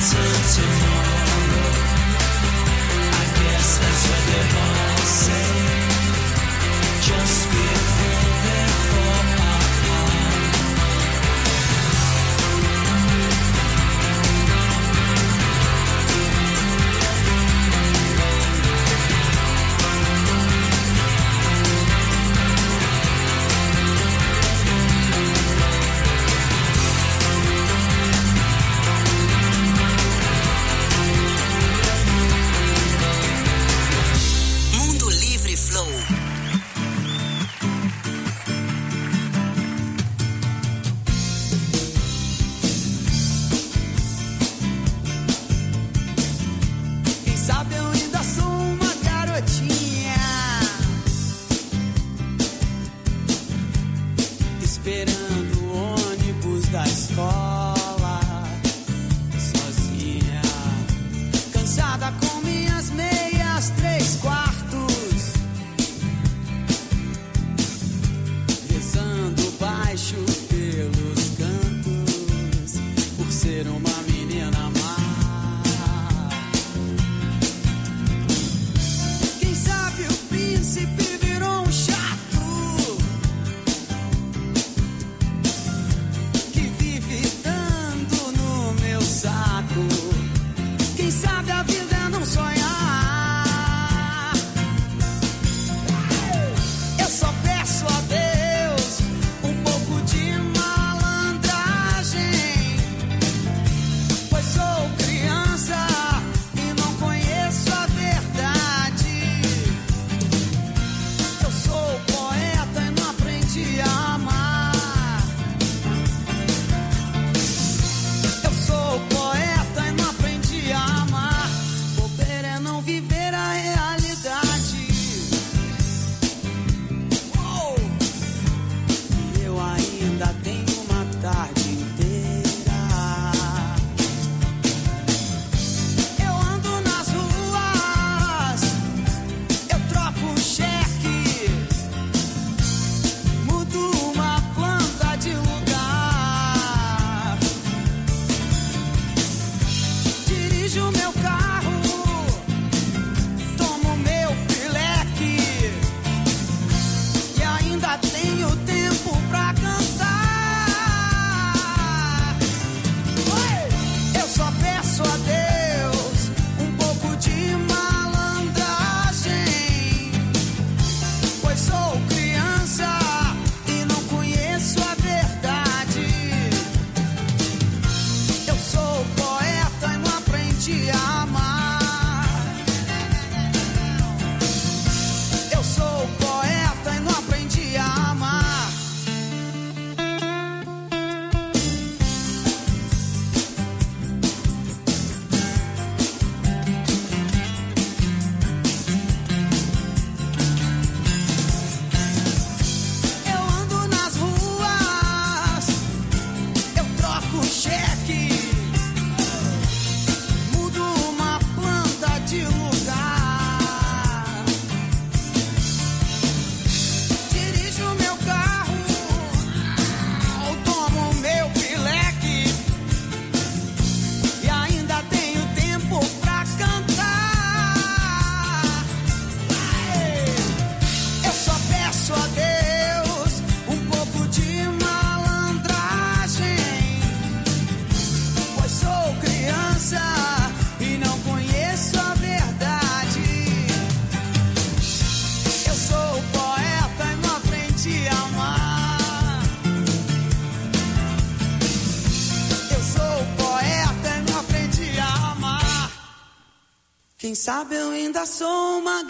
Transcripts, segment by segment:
Quem sabe eu ainda sou uma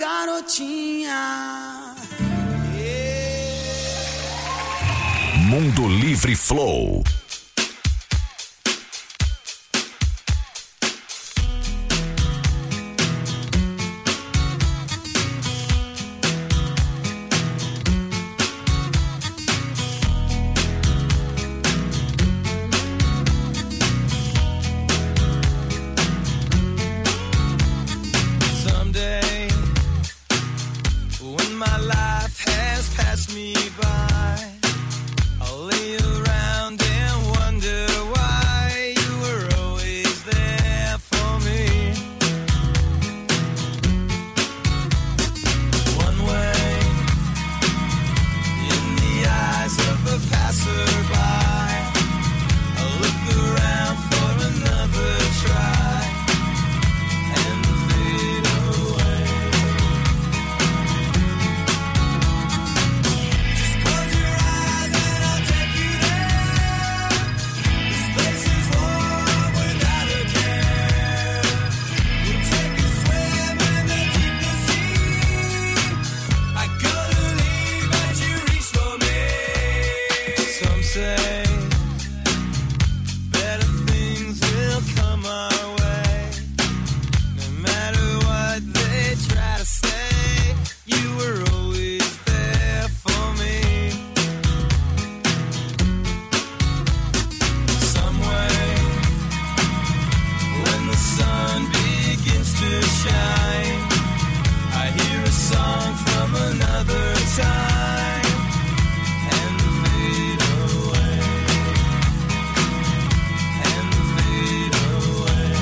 garotinha. Mundo Livre Flow. Me by, I'll lay around and say better things will come our way. No matter what they try to say, you were always there for me. Somewhere when the sun begins to shine, I hear a song from another time and fade away, and fade away.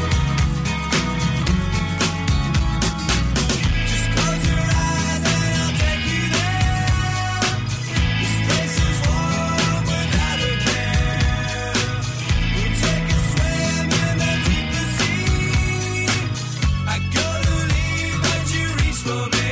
Just close your eyes and I'll take you there. This place is warm without a care. We'll take a swim in the deeper sea. I go to leave but you reach for me.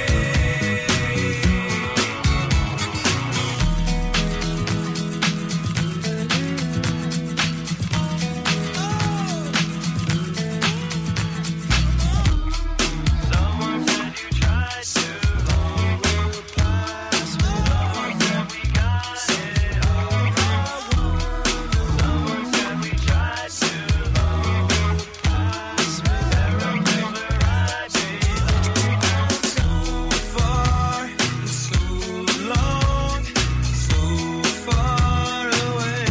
Someone said you tried to overpass me. Someone said we got it all wrong. Someone said we tried to overpass me. There are things where I belong. So far and so long, so far away.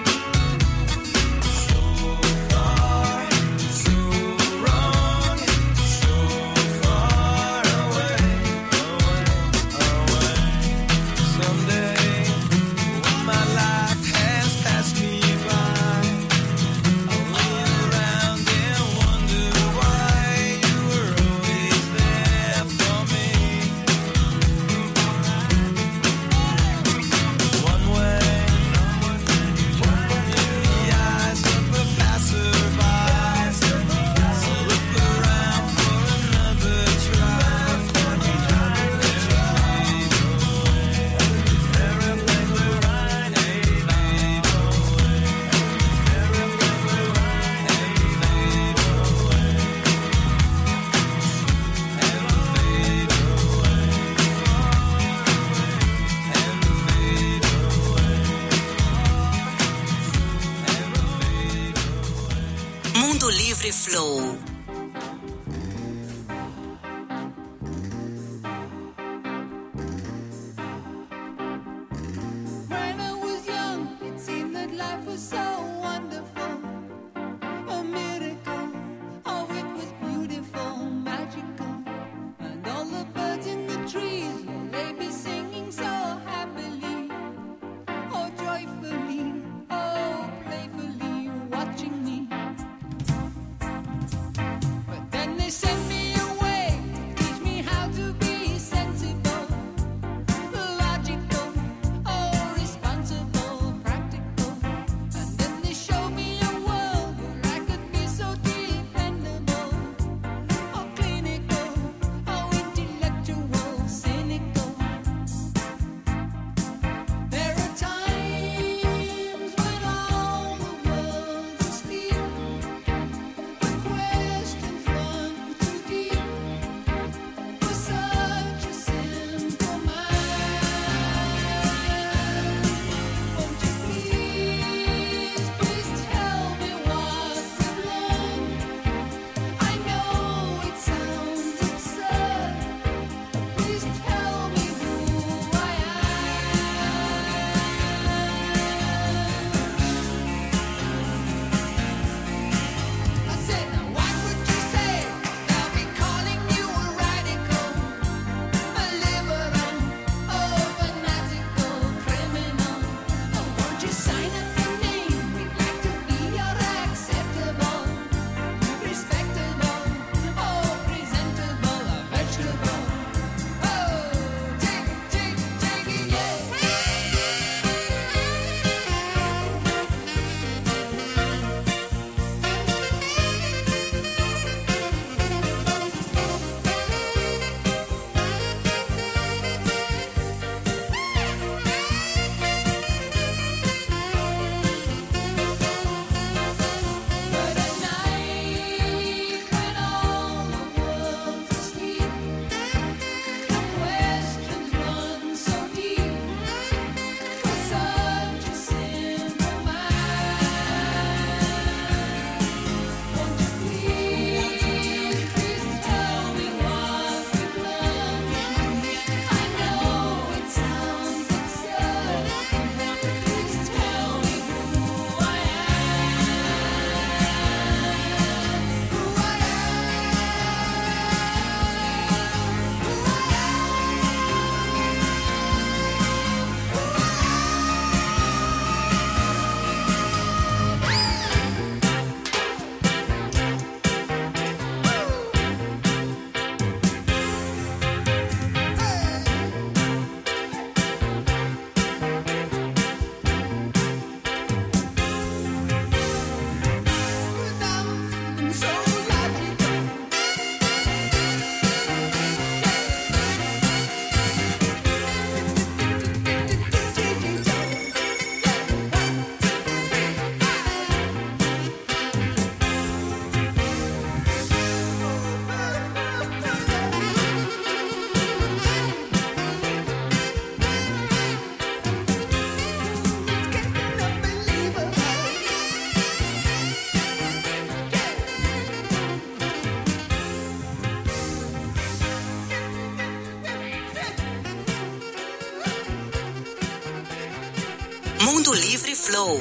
So far, so wrong, so far away, away. Someday, when my life has passed me by, I'll look around and wonder why you were always there for me. One way, in the eyes of a passerby, so look around for another try. There are places where I fade away. There are places where I fade away, and fade away, and fade away. Mundo Livre Flow. When I was young, it seemed that life was so wonderful, a miracle. Oh, it was beautiful, magical, and all the birds in the trees, well, they be singing so happily, oh, joyfully, oh, playfully, watching me. Flow.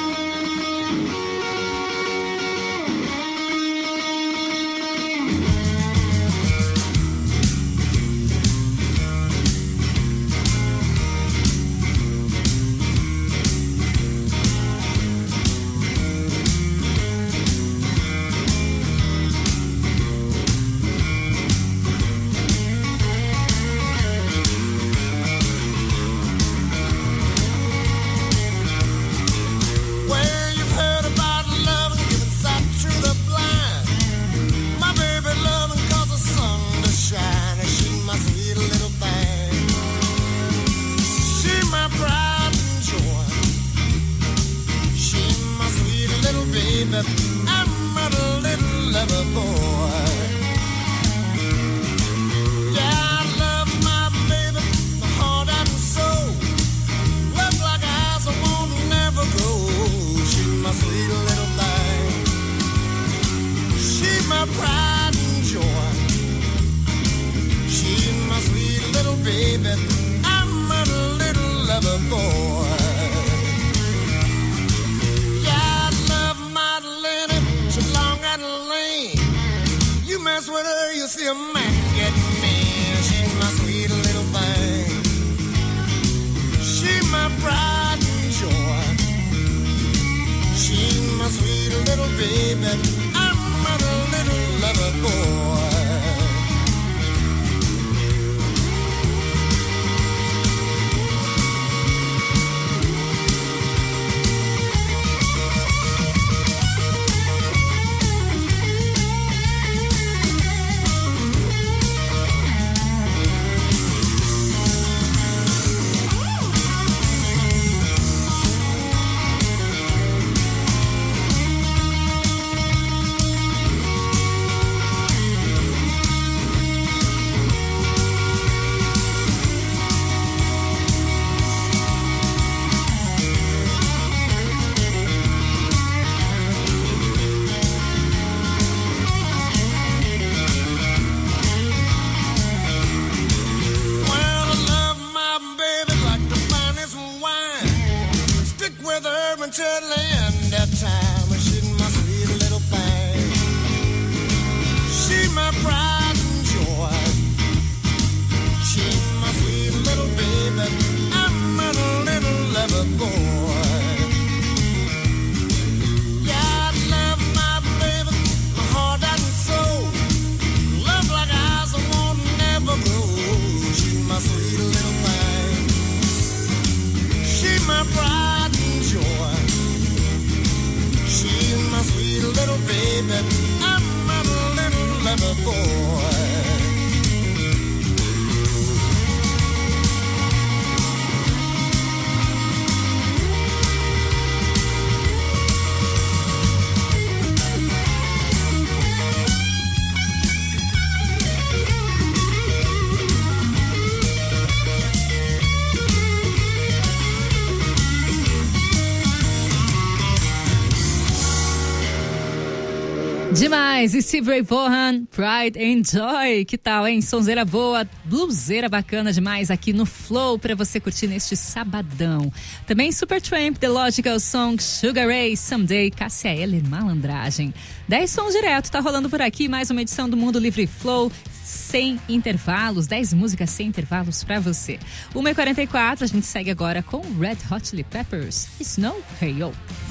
Demais, Steve Ray Vaughan, Pride and Joy, que tal, hein? Sonzeira boa, bluseira bacana demais aqui no Flow pra você curtir neste sabadão. Também Supertramp, The Logical Song, Sugar Ray, Someday, Cássia Eller, Malandragem. 10 sons direto, tá rolando por aqui mais uma edição do Mundo Livre Flow, sem intervalos, 10 músicas sem intervalos pra você. 1h44, a gente segue agora com Red Hot Chili Peppers, Snow Hey-Oh.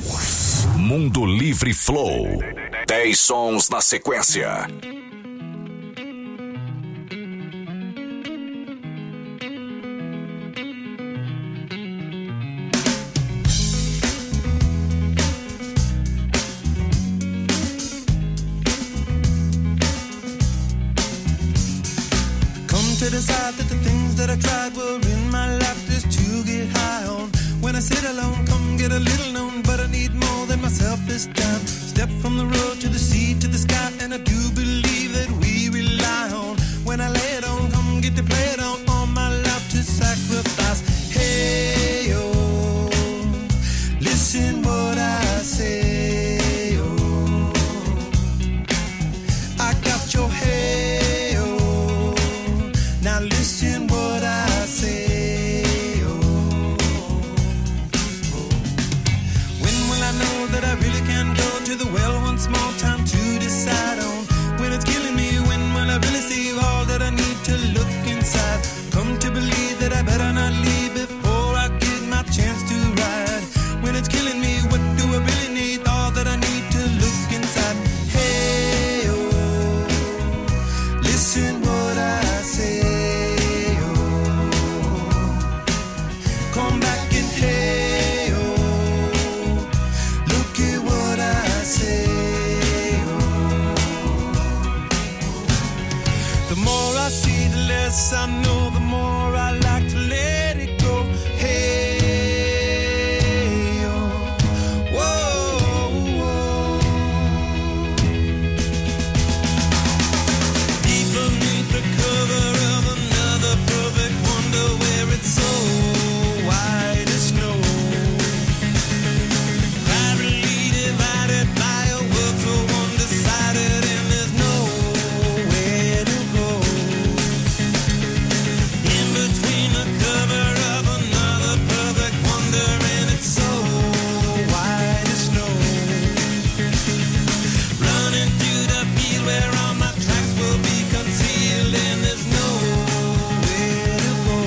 Mundo Livre Flow. 10 sons na sequência. Come to decide that the things that I tried were in my life just to get high on. When I sit alone, come get a little known, but I need more than myself this time. Step from the road to the sea to the sky, and I do believe that we rely on. When I lay it on, come get to play it on, all my life to sacrifice. Hey, oh, listen what I say, oh, I got your hey, oh, now listen what I say, oh. to the well once more, time to decide on when it's killing me. When will I really see all that I need to look inside? Come to believe that I better not leave before I get my chance to ride. When it's killing me, what do I really need? All that I need to look inside. Hey, oh, listen what I say, oh, come back and hey, oh, look at what I say, oh. The more I see, the less I know, the more I like to let it go. Hey, oh, whoa, whoa. Deep beneath the cover of another perfect wonder, where it's so white as snow, privately divided by a world so undecided, and there's nowhere to go. In between the cover of another perfect wonder, and it's so white as snow, running through the field where all my tracks will be concealed, and there's nowhere to go.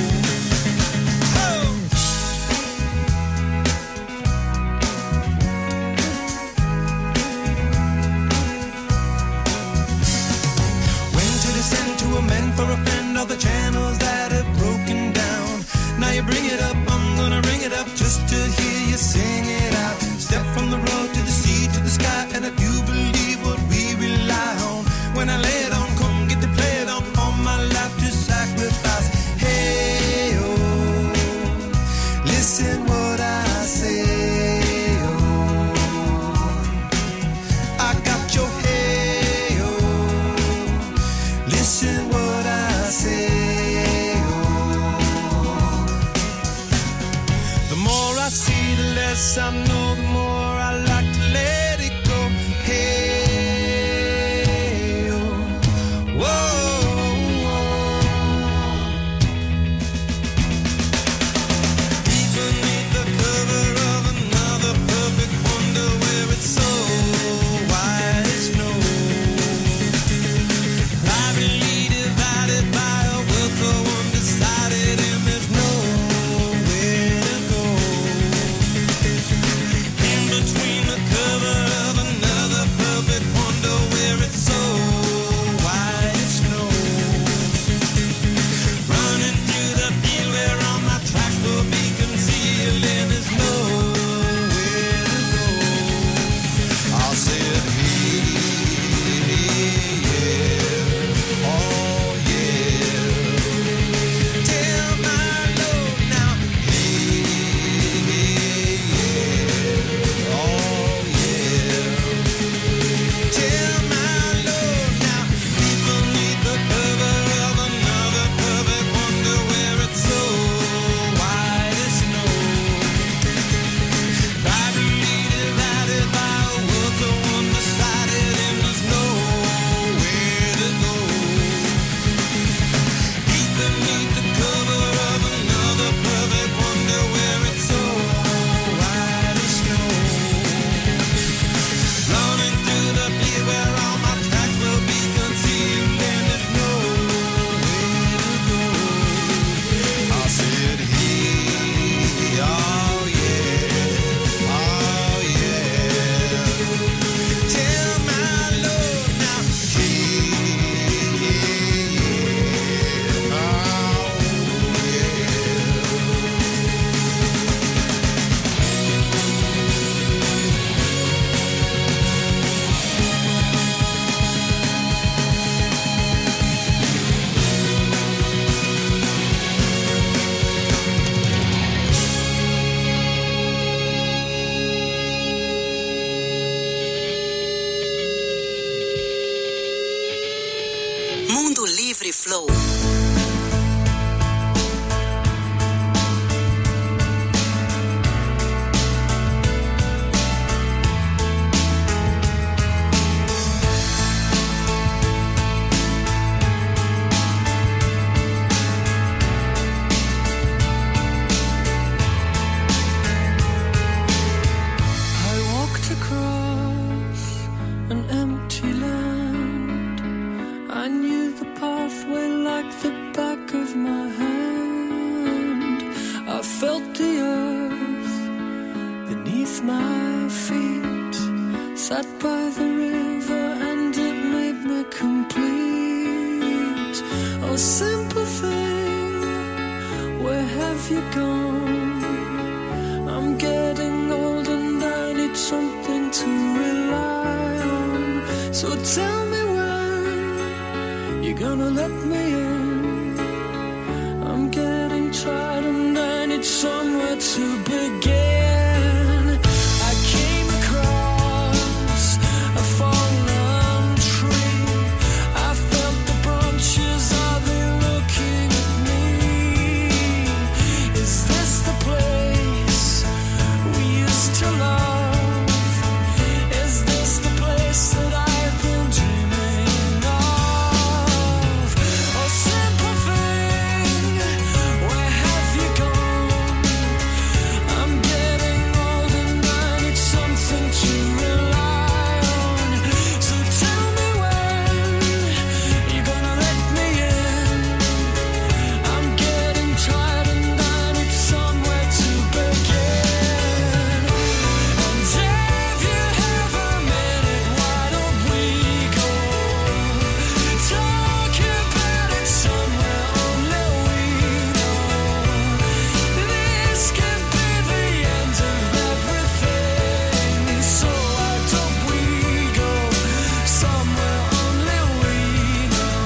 Oh! When to descend to amend for a friend all the channels that have broken down. Now you bring it up, I'm gonna ring it up just to hear you sing it out. Step from the road to the sea to the sky, and I do believe what we rely on. When I lay it on, come get to play it on, all my life to sacrifice. Hey, oh, listen what I say, oh, I got your hey, oh, listen what I say, oh. The more I see, the less I know, the more I like to let it go. Hey, oh, whoa, whoa. Deep beneath the cover of another perfect wonder, where it's so white as snow, privately divided by a world so undecided, and there's nowhere to go. In between the cover of another perfect wonder, where it's so white as snow, running through the field where all my tracks will be concealed, and there's nowhere to go. I'll say it, hey, yeah, oh yeah. Tell my Lord now, hey, yeah, oh yeah. Tell my Lord now, deep beneath the cover of another perfect wonder, where it's so white as snow, privately divided by a world so undecided, and there's nowhere to go. Deep beneath the cover of another perfect wonder, where it's so white as snow, running through the field where all my tracks will be concealed, and there's nowhere to go. I'll say it, hey, oh yeah, oh yeah. Tell my Lord now, hey, yeah, oh Mundo Livre Flow. I walked across beneath my feet, sat by the river and it made me complete. Oh, simple thing, where have you gone? I'm getting old and I need something to rely on. So tell me when you're gonna let me in. I'm getting tired and I need somewhere to begin. I came across a fallen tree. I felt the branches, are they looking at me? Is this the place we used to love? Is this the place that I've been dreaming of? Oh, simple thing, where have you gone? I'm getting old and I need something to rely on. So tell me when you're gonna let me in. I'm getting tired and I need somewhere to begin. And if you have a minute, why don't we go talk about it somewhere only we know? This could be the end of everything. So why don't we go somewhere only we know?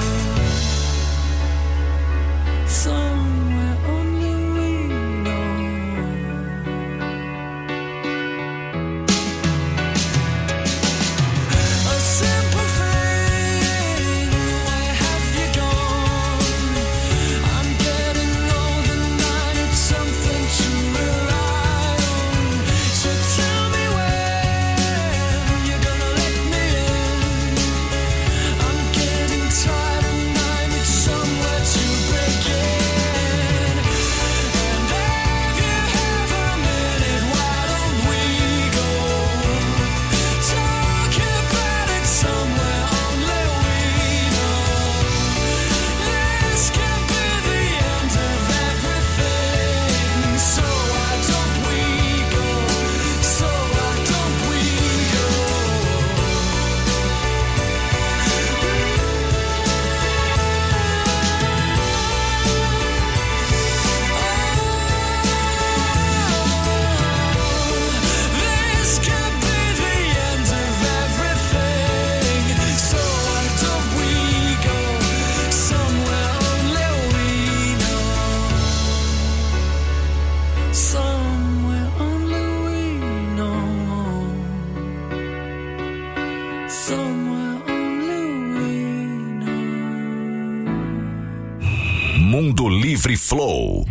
Somewhere only we know. A simple thing, where have you gone? I'm getting old and I need something to rely on. So tell me when you're gonna let me in. I'm getting tired and I need somewhere to begin. And if you have a minute, why don't we go talk about it somewhere only we know? This can be the end of everything. So why don't we go? So why don't we go? This could be the end of everything. So why don't we go somewhere only we know? Somewhere only we know. Somewhere only we know. Mundo Livre Flow.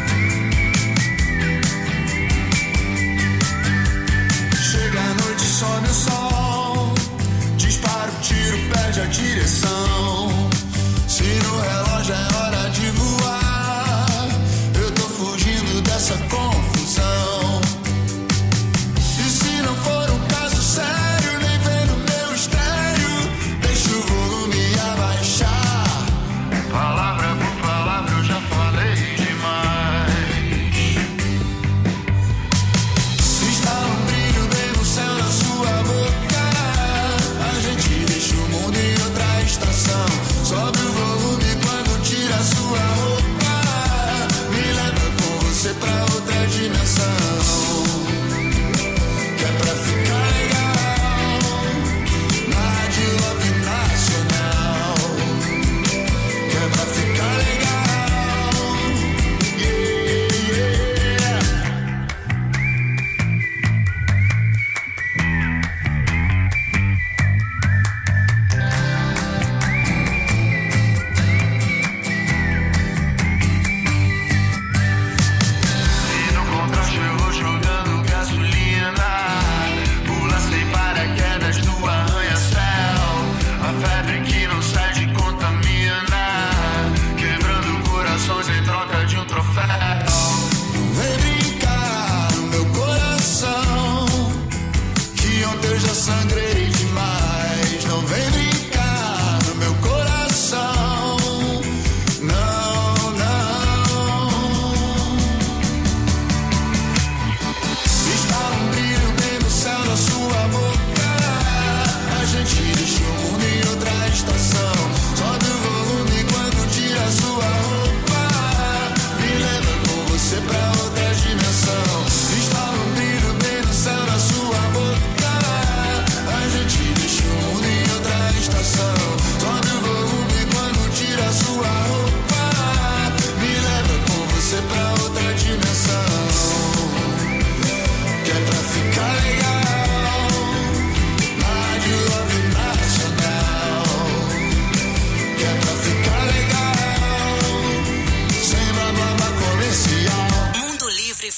Chega a noite, só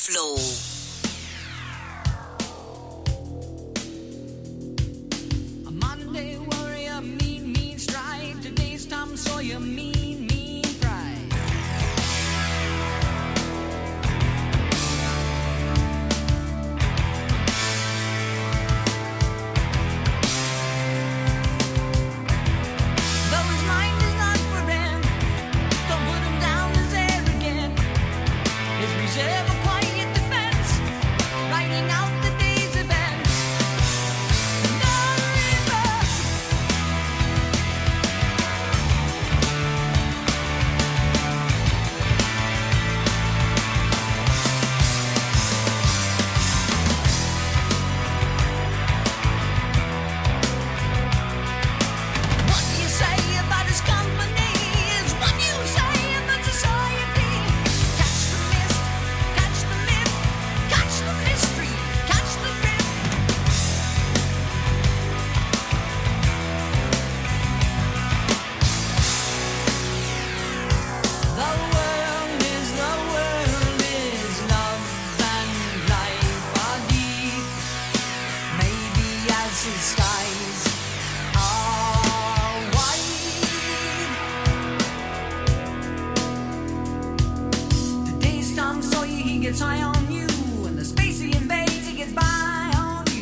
Flow. A Monday warrior, mean strike. Today's Tom Sawyer, mean pride. Though his mind is not for him, don't put him down as arrogant. His reserve a quiet defense, writing out the day's events. The river. What you say about his company is what you say about society. Catch the mist, catch the myth, catch the mystery, catch the drift. The world is love and life are deep. Maybe as his skies are wide. Today's Tom Sawyer, he gets high on you, and the space he invades, he gets by on you.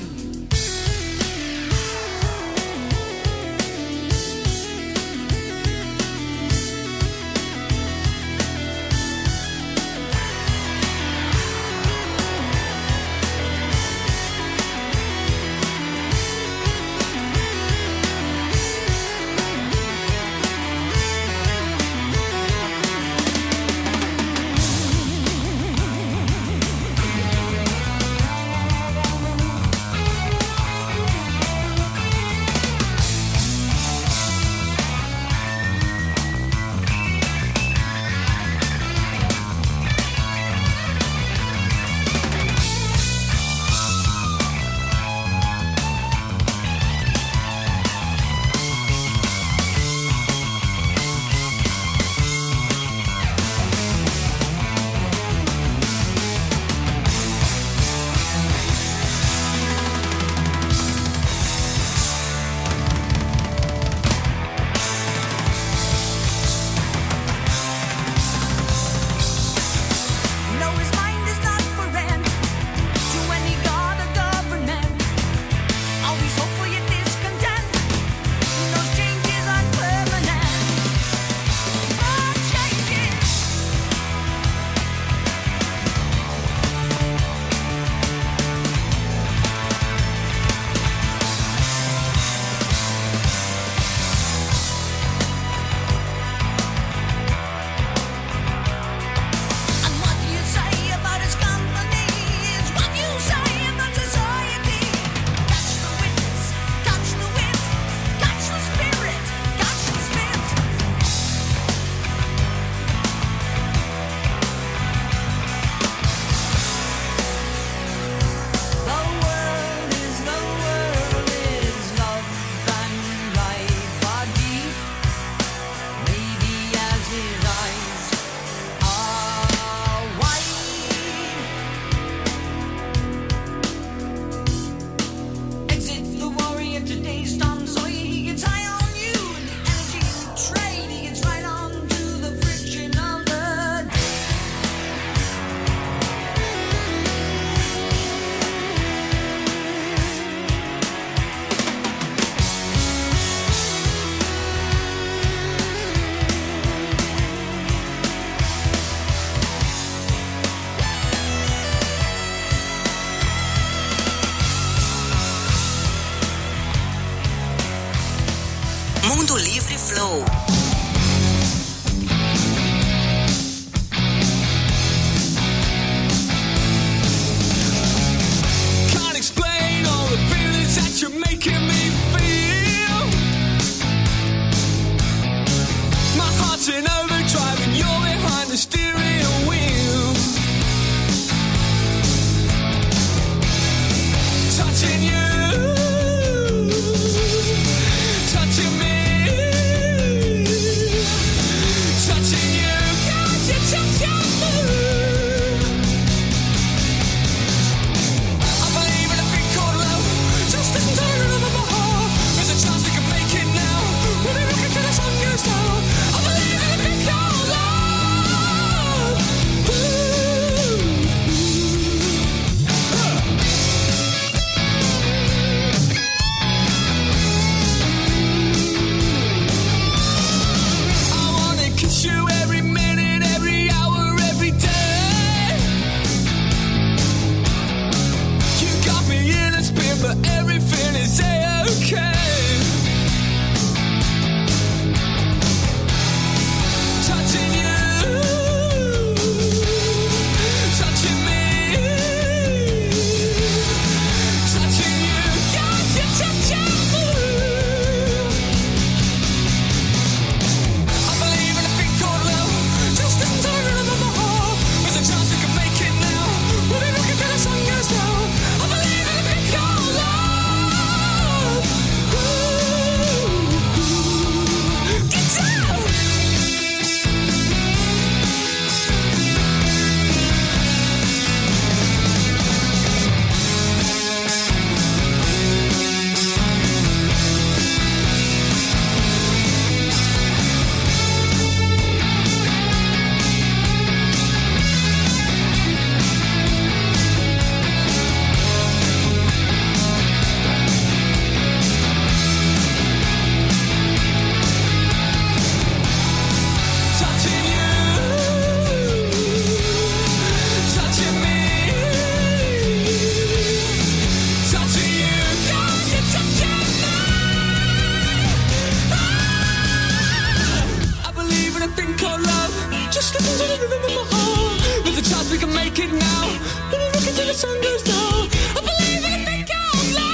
a thing called love. Just listen to the rhythm of my heart. There's a chance we can make it now. When I look until the sun goes down, I believe in a thing called love.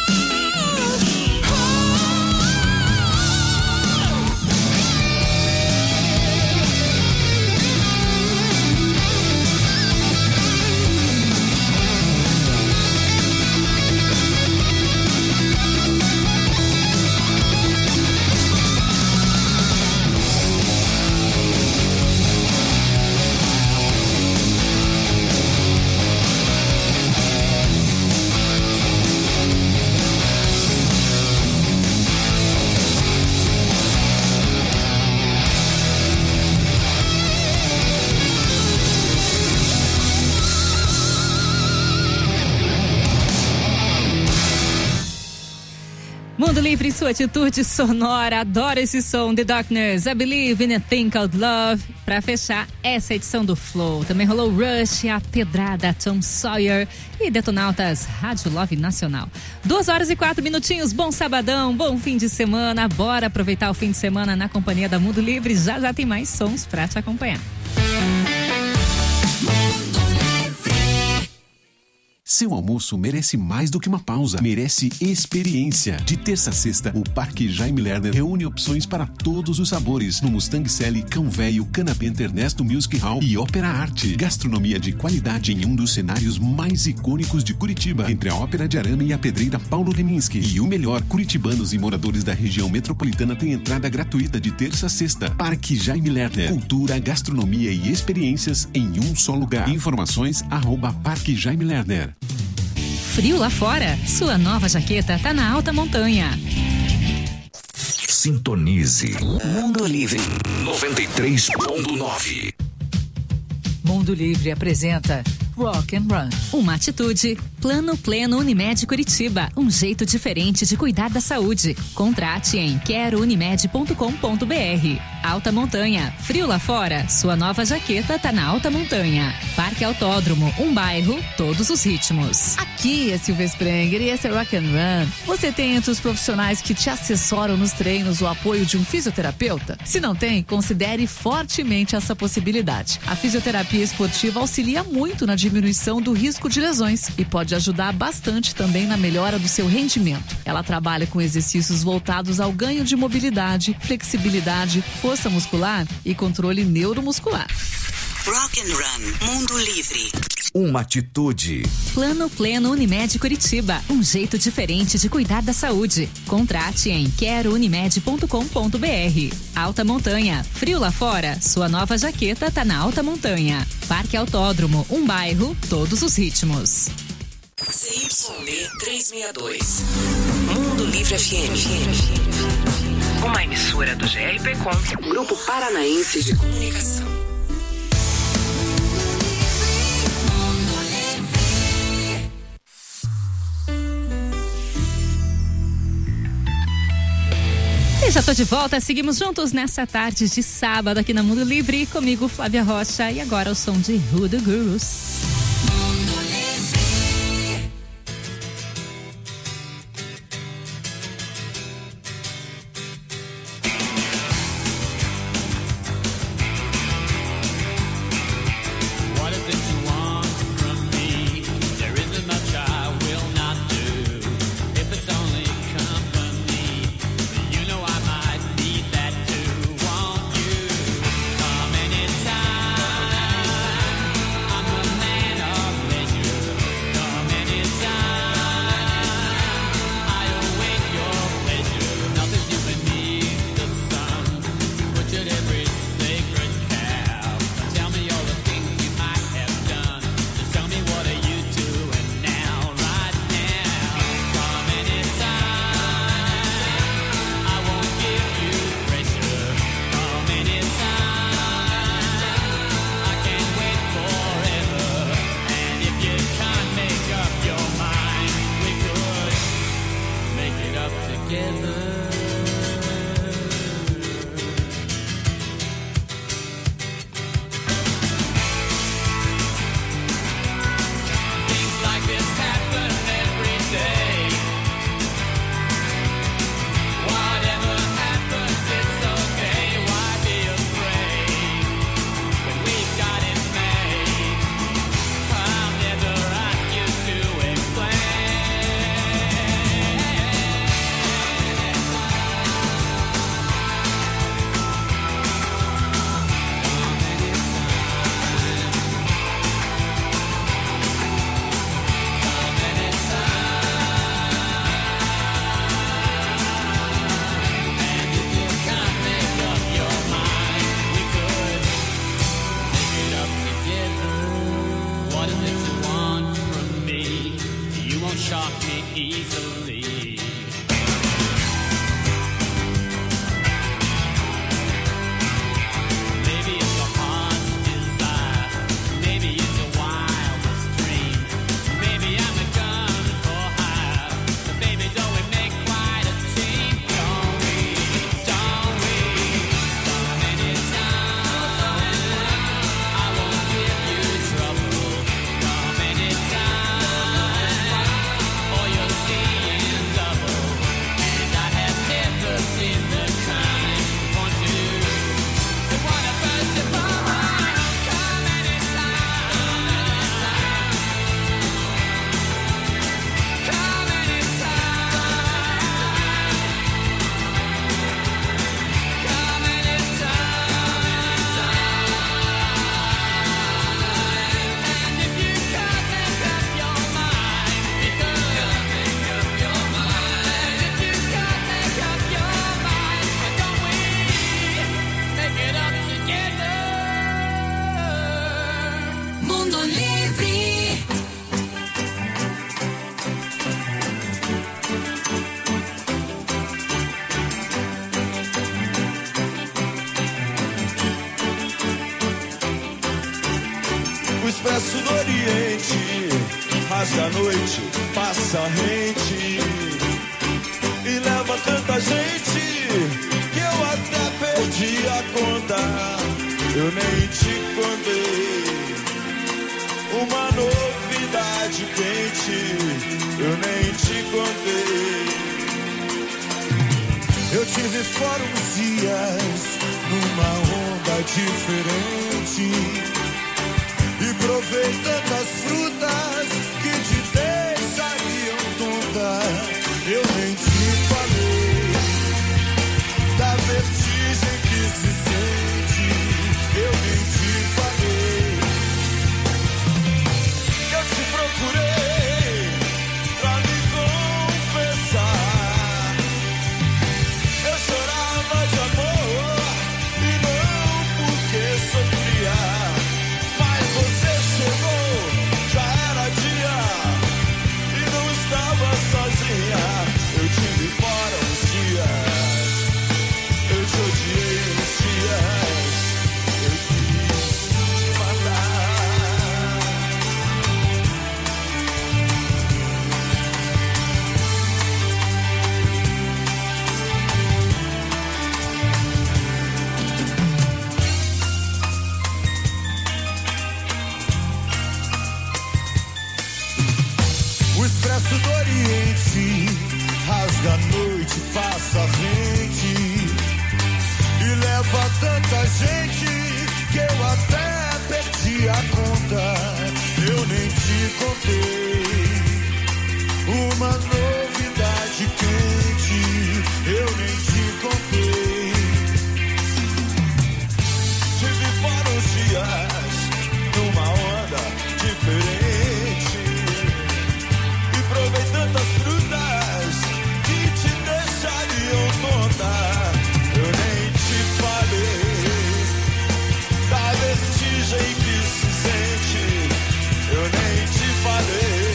Mundo Livre, sua atitude sonora. Adoro esse som. The Darkness, I Believe in a Thing Called Love. Pra fechar essa edição do Flow. Também rolou Rush, A Pedrada, Tom Sawyer e Detonautas, Rádio Love Nacional. 2h04. Bom sabadão, bom fim de semana. Bora aproveitar o fim de semana na companhia da Mundo Livre. Já já tem mais sons pra te acompanhar. Seu almoço merece mais do que uma pausa, merece experiência. De terça a sexta, o Parque Jaime Lerner reúne opções para todos os sabores no Mustang Sally, Cão Velho, Canapenta Ernesto Music Hall e Ópera Arte. Gastronomia de qualidade em um dos cenários mais icônicos de Curitiba, entre a Ópera de Arame e a Pedreira Paulo Leminski. E o melhor, curitibanos e moradores da região metropolitana têm entrada gratuita de terça a sexta. Parque Jaime Lerner, cultura, gastronomia e experiências em um só lugar. Informações @Parque Jaime Lerner. Frio lá fora? Sua nova jaqueta tá na alta montanha. Sintonize Mundo Livre 93.9. Mundo Livre apresenta Rock and Run. Uma atitude. Plano Pleno Unimed Curitiba. Um jeito diferente de cuidar da saúde. Contrate em querounimed.com.br. Alta Montanha. Frio lá fora? Sua nova jaqueta tá na Alta Montanha. Parque Autódromo. Um bairro, todos os ritmos. Aqui é Silvia Sprenger e esse é Rock and Run. Você tem entre os profissionais que te assessoram nos treinos o apoio de um fisioterapeuta? Se não tem, considere fortemente essa possibilidade. A fisioterapia esportiva auxilia muito na diminuição do risco de lesões e pode ajudar bastante também na melhora do seu rendimento. Ela trabalha com exercícios voltados ao ganho de mobilidade, flexibilidade, força muscular e controle neuromuscular. Rock and Run, Mundo Livre. Uma atitude. Plano Pleno Unimed Curitiba. Um jeito diferente de cuidar da saúde. Contrate em querounimed.com.br. Alta Montanha. Frio lá fora? Sua nova jaqueta tá na Alta Montanha. Parque Autódromo. Um bairro, todos os ritmos. CYD 362. Mundo Livre FM. Uma emissora do GRPcom, Grupo Paranaense de Comunicação. E já tô de volta, seguimos juntos nessa tarde de sábado aqui na Mundo Livre, comigo Flávia Rocha e agora o som de Hoodoo Gurus. Man expresso do Oriente rasga a noite, passa rente e leva tanta gente que eu até perdi a conta. Eu nem te contei uma novidade quente, eu nem te contei. Eu tive fora uns dias numa onda diferente e provei tantas frutas que te deixariam tonta. Eu nem te falei da vertigem que se sente, eu nem te falei. Eu te procurei pra me confessar. Eu chorava de amor e não porque sofria. Mas você chegou, já era dia e não estava sozinha. Eu tive fora uns dias, eu te odiei uns dias, eu quis te matar. O expresso do Oriente rasga a noite, passa a rente e leva tanta gente que eu até perdi a conta. Eu nem te contei uma novidade quente, eu nem te contei. Tive fora uns dias numa onda diferente e provei tantas frutas que te deixariam tonta. Eu nem te falei da vertigem que se sente, eu nem te falei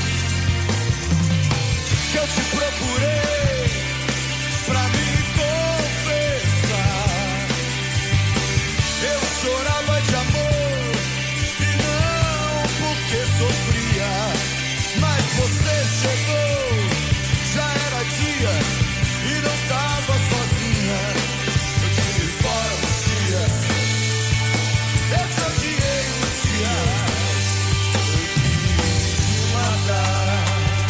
que eu te procurei pra me confessar. Eu chorava de amor e não porque sofria. Mas você chegou, já era dia e não tava sozinha. Eu tive fora uns dias, eu te odiei uns dias, eu quis te matar.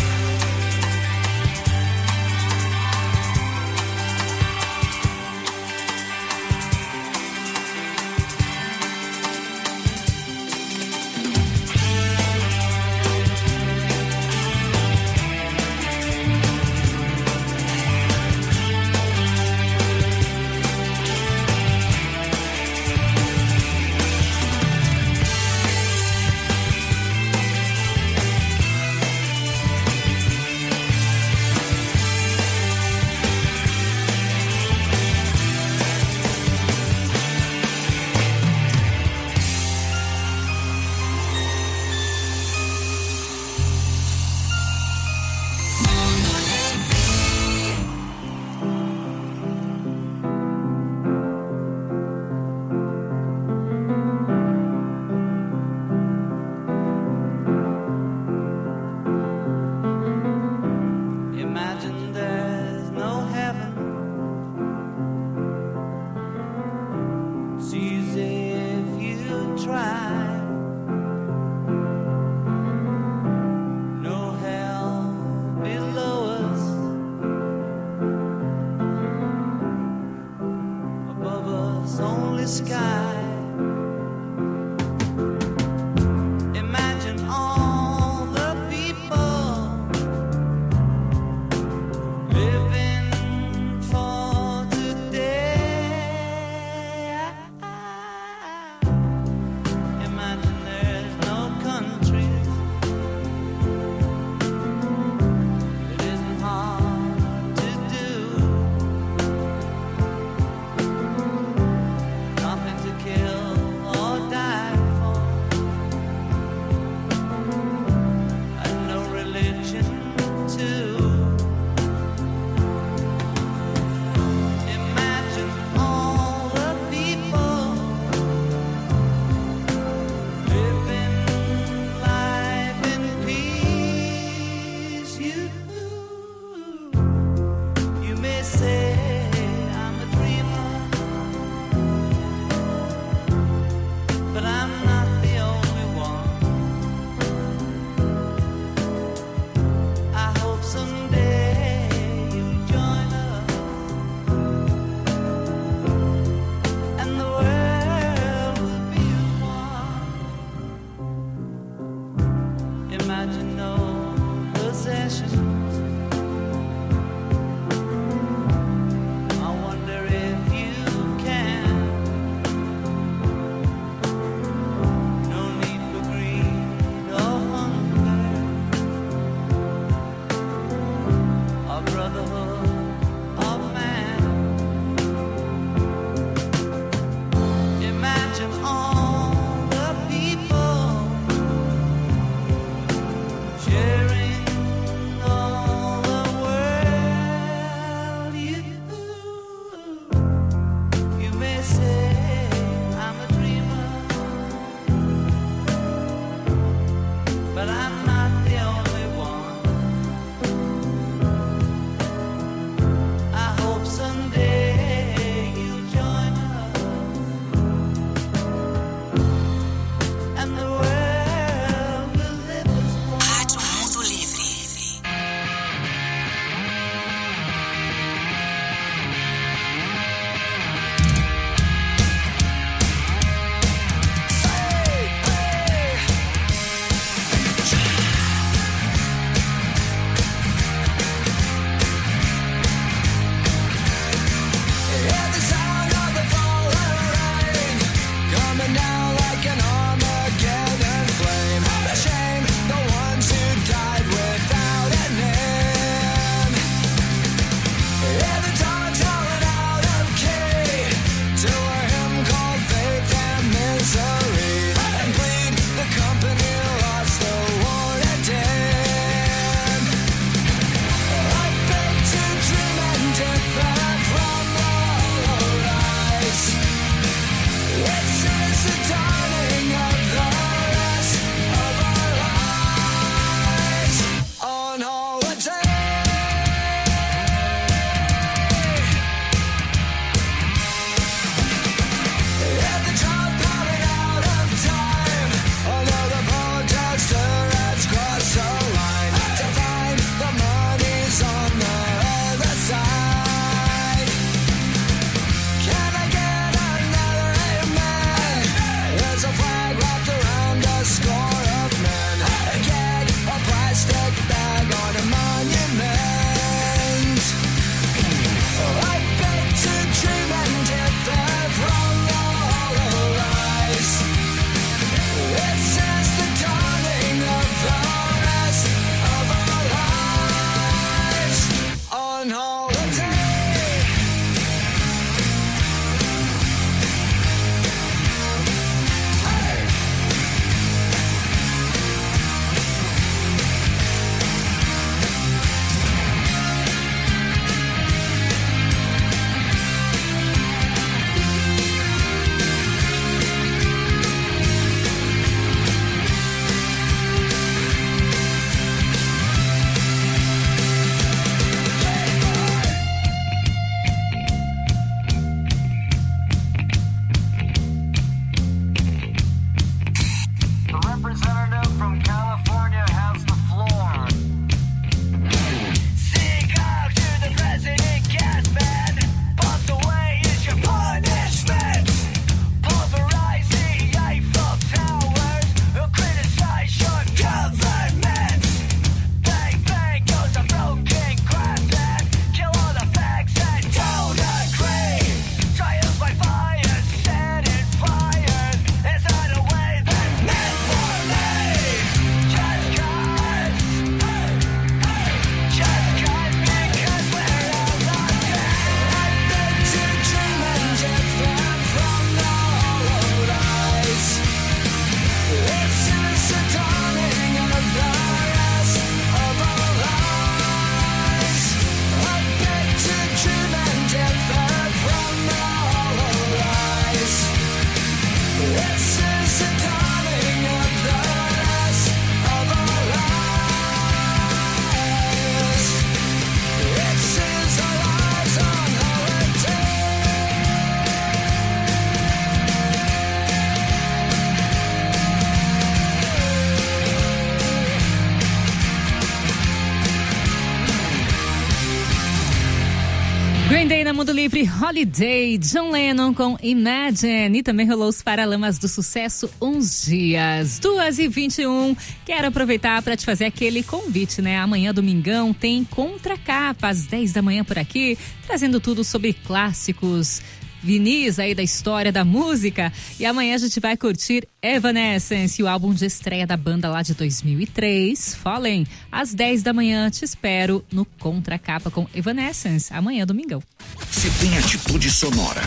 Imagine there's no heaven. It's easy if you try. No hell below us. Above us only sky. Imagine all the people living for today. Imagine there's no countries. It isn't hard to do. Nothing to kill. Mundo Livre Holiday, John Lennon com Imagine. E também rolou os Paralamas do Sucesso Uns Dias. 2h21. Quero aproveitar para te fazer aquele convite, né? Amanhã, domingão, tem Contracapa às 10 da manhã por aqui, trazendo tudo sobre clássicos, vinis aí da história da música. E amanhã a gente vai curtir Evanescence, o álbum de estreia da banda lá de 2003, Fallen. Às 10 da manhã te espero no Contracapa com Evanescence, amanhã domingão. Se tem atitude sonora.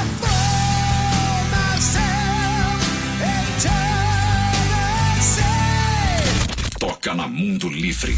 Toca na Mundo Livre.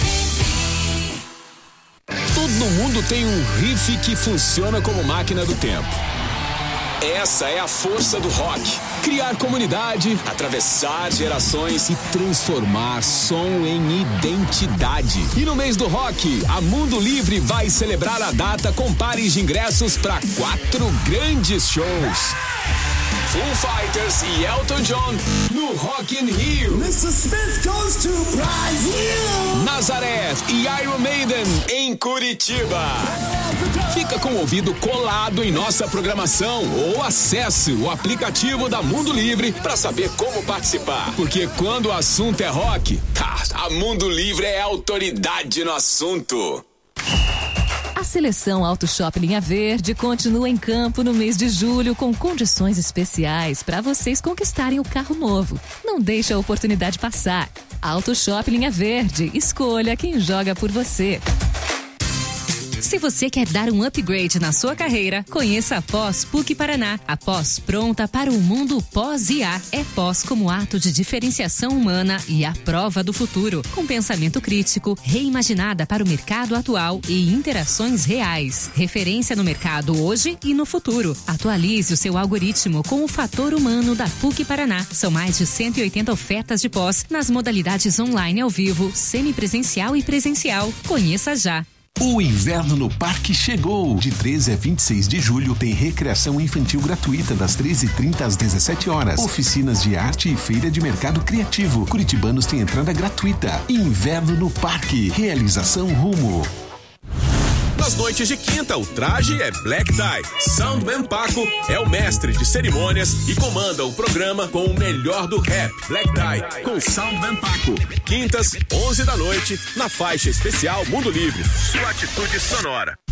Todo mundo tem um riff que funciona como máquina do tempo. Essa é a força do rock. Criar comunidade, atravessar gerações e transformar som em identidade. E no mês do rock, a Mundo Livre vai celebrar a data com pares de ingressos para 4 grandes shows. Foo Fighters e Elton John no Rock in Rio. Mr. Smith goes to Brazil. Nazareth e Iron Maiden em Curitiba. Fica com o ouvido colado em nossa programação ou acesse o aplicativo da Mundo Livre para saber como participar. Porque quando o assunto é rock, a Mundo Livre é autoridade no assunto. A seleção Auto Shop Linha Verde continua em campo no mês de julho com condições especiais para vocês conquistarem o carro novo. Não deixe a oportunidade passar. Auto Shop Linha Verde, escolha quem joga por você. Se você quer dar um upgrade na sua carreira, conheça a Pós PUC Paraná. A Pós pronta para o mundo pós-IA. É pós como ato de diferenciação humana e a prova do futuro. Com pensamento crítico, reimaginada para o mercado atual e interações reais. Referência no mercado hoje e no futuro. Atualize o seu algoritmo com o fator humano da PUC Paraná. São mais de 180 ofertas de pós nas modalidades online ao vivo, semipresencial e presencial. Conheça já. O inverno no parque chegou! De 13 a 26 de julho tem recreação infantil gratuita das 13h30 às 17 horas. Oficinas de arte e feira de mercado criativo. Curitibanos têm entrada gratuita. Inverno no parque. Realização Rumo. Nas noites de quinta, o traje é Black Tie. Soundman Paco é o mestre de cerimônias e comanda o programa com o melhor do rap. Black Tie com Soundman Paco. Quintas, 11 da noite, na faixa especial Mundo Livre. Sua atitude sonora.